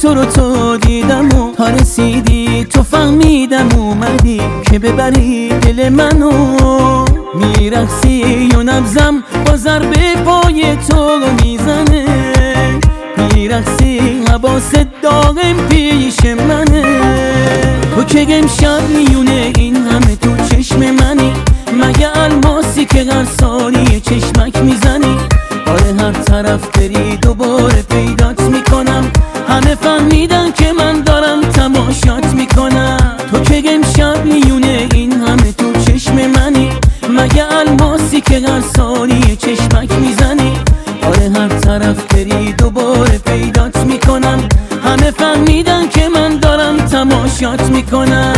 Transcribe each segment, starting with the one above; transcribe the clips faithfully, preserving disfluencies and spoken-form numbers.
تو رو تو دیدم و تا رسیدی تو فهمیدم اومدی که ببری دل منو. میرقصی و نبزم با ضربه پای تو میزنه، میرقصی حواست داغم پیش منه. تو که امشب میونه این همه تو چشم منی، مگه الماسی که هر ثانیه چشمک میزنی؟ آره هر طرف بری دوباره پیدات میکنم، همه فهمیدن که من دارم تماشات میکنم. تو که امشب میونه این همه تو چشم منی، مگه الماسی که هر ثانیه چشمک میزنی؟ آره هر طرف بری دوباره پیدات میکنم، همه فهمیدن که من دارم تماشات میکنم.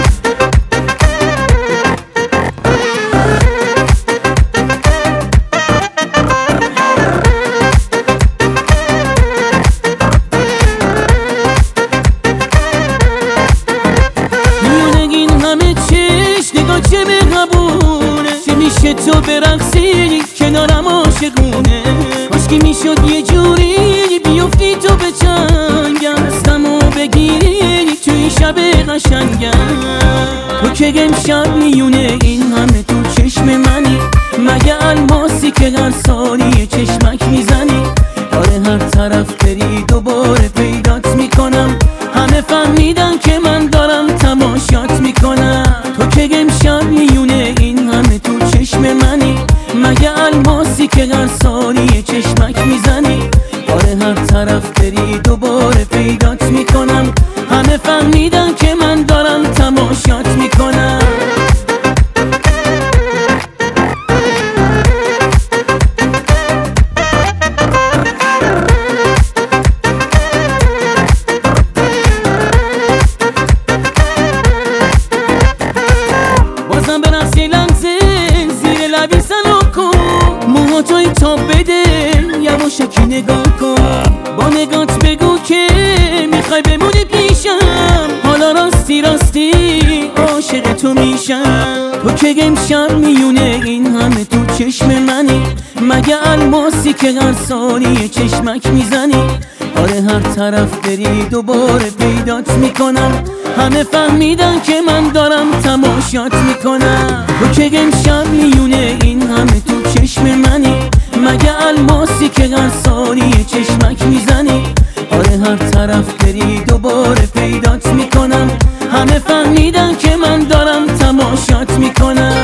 چه مهربونه چه میشه تو برقصی کنارم عاشقونه. کاشکی میشد یه جوری بیفتی تو به چنگم، دستمو بگیری توی شب قشنگم. تو که امشب میونه این همه تو چشم منی، مگه الماسی که هر ثانیه چشمک میزنی؟ آره هر طرف بری دوباره پیدات میکنم، همه فهمیدن که من دارم تماشات میکنم. تو که امشب میونه این همه تو چشم منی، مگه الماسی که هر ثانیه چشمک میزنی؟ آره هر طرف بری دوباره پیدات میکنم، همه فهمیدن که من دارم تماشات میکنم. بازم برقصی لحظه زیر لبی سلام کن، موها توی تاب بده یواشکی نگاه کن. با نگات بگو که میخوای بمونی پیشم، حالا راستی راستی عاشق تو میشم. تو که امشب میونه این همه تو چشم منی، مگه الماسی که هر ثانیه چشمک میزنی؟ آره هر طرف بری دوباره پیدات میکنم، همه فهمیدن که من دارم تماشات میکنم. تو که امشب میونه این همه تو چشم منی، مگه الماسی که هر ثانیه چشمک میزنی؟ آره هر طرف بری دوباره پیدات میکنم، همه فهمیدن که من دارم تماشات میکنم.